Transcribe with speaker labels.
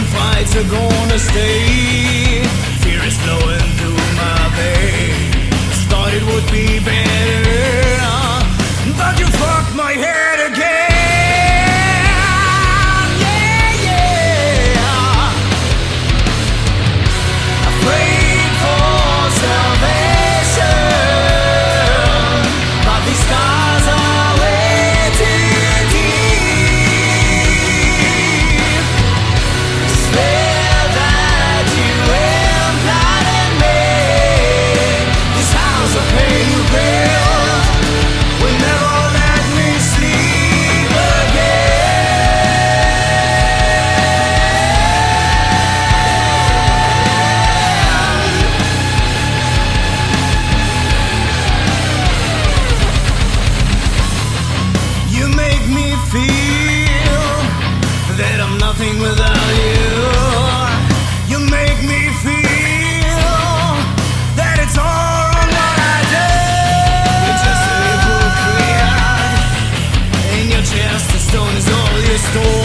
Speaker 1: fights are gonna stay. Fear is flowing through my veins. Thought it would be better, but you fucked my head again. Yeah, yeah. I prayed for salvation, but these scars are way too deep. Swear that you implanted me. This house of pain you built will never let me sleep again. You make me feel that I'm nothing without you. You make me feel that it's all wrong what I do. You're just a hypocrite. In your chest, the stone is all you stole.